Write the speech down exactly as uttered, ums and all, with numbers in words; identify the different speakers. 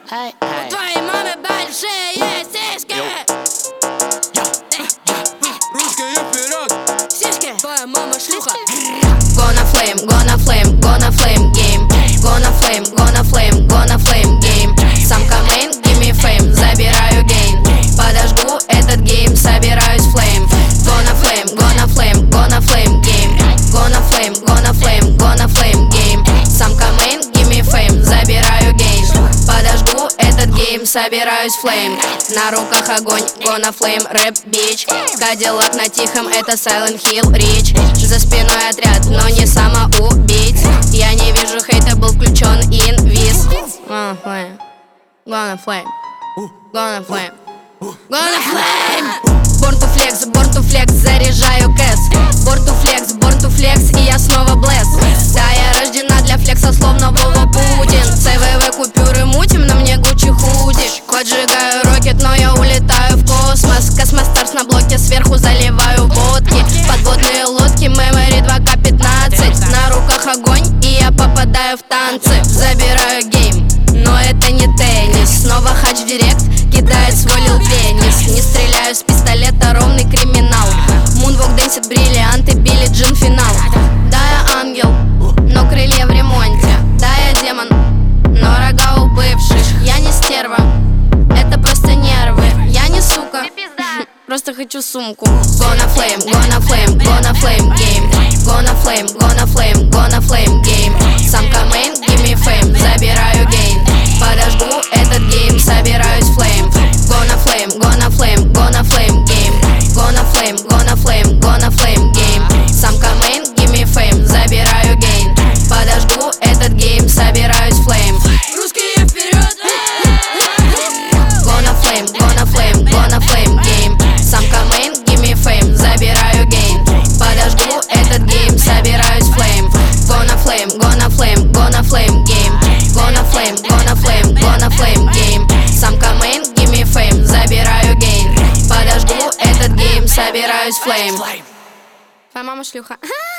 Speaker 1: У твоей мамы большие сиськи.
Speaker 2: Русские вперед!
Speaker 1: Сиськи. Твоя мама шлюха.
Speaker 3: Gonna flame, gonna flame, gonna flame game. Gonna flame, gonna flame, gonna flame game. Самка main, give me fame, забираю гейн. Подожгу этот гейм, собираюсь flame. Gonna flame, gonna flame, gonna flame game. Gonna flame, gonna flame, gonna flame game. Самка main, give me fame, забираю гейн. Подожгу этот гейм, собираюсь flame. На руках огонь, gonna flame, рэп бич. Кадиллак на тихом, это Silent Hill Rich. За спиной отряд, но не самоубийц. Я не вижу хейта, был включен инвиз. Gonna flame, gonna flame, gonna flame, gonna flame. Born to flex, born to flex, заряжаю кэс. Born to flex, born to flex, и я снова блэс. Да, я рождена для флекса, словно Вова Путин. ЦВВ купюры мутим, на мне Гуччи худи. Поджигаю рокет, но я улетаю в космос. Космостарс на блоке, сверху заливаю водки. Подводные лодки, мемори два ка пятнадцать. На руках огонь, и я попадаю в танцы. Забираю гейм, но это не теннис. Снова хач в директ, кидает свой лил пенис. Не стреляю с пистолета, ровный криминал. Мунвок дэнсит, бриллианты, Билли Джин финал. Да, я ангел, но крылья в ремонте. Да, я демон, но рога у бывших. Я не стерва, это просто нервы. Я не сука, просто хочу сумку. Gonna flame, gonna flame, gonna flame game. Gonna flame, gonna flame, gonna flame game. Самка main, give me fame, забираю гейн. Подожгу этот гейм, собираюсь flame. Gonna flame, gonna flame, gonna flame game. Gonna flame, gonna flame, gonna flame game. Самка main, give me fame, забираю гейн. Подожгу этот гейм, собираюсь flame.
Speaker 1: Русские вперед.
Speaker 3: Gonna flame, gonna flame, gonna flame game. Самка main, give me fame, забираю гейн. Подожгу этот гейм, собираюсь flame. Gonna flame, gonna flame, gonna flame game. Gonna flame, gonna flame, gonna flame game. Самка main, give me fame, забираю гейн. Подожгу этот гейм, собираюсь flame.
Speaker 1: Твоя мама шлюха.